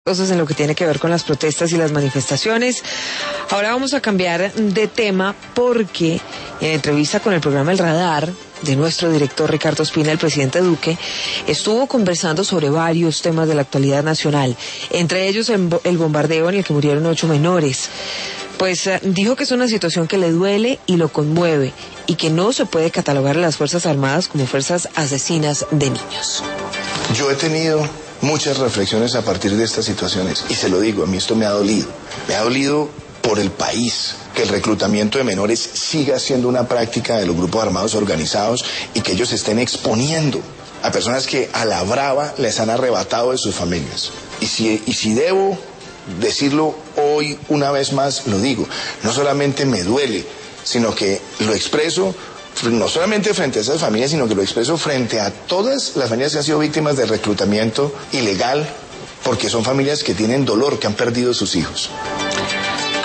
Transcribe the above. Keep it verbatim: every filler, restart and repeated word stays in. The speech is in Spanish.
cosas en lo que tiene que ver con las protestas y las manifestaciones. Ahora vamos a cambiar de tema porque en entrevista con el programa El Radar de nuestro director Ricardo Ospina, el presidente Duque estuvo conversando sobre varios temas de la actualidad nacional, entre ellos el bombardeo en el que murieron ocho menores. Pues uh, dijo que es una situación que le duele y lo conmueve y que no se puede catalogar a las Fuerzas Armadas como fuerzas asesinas de niños. Yo he tenido muchas reflexiones a partir de estas situaciones y se lo digo, a mí esto me ha dolido. Me ha dolido por el país, que el reclutamiento de menores siga siendo una práctica de los grupos armados organizados y que ellos se estén exponiendo a personas que a la brava les han arrebatado de sus familias. Y si, y si debo decirlo hoy una vez más, lo digo, no solamente me duele, sino que lo expreso no solamente frente a esas familias, sino que lo expreso frente a todas las familias que han sido víctimas de reclutamiento ilegal, porque son familias que tienen dolor, que han perdido sus hijos.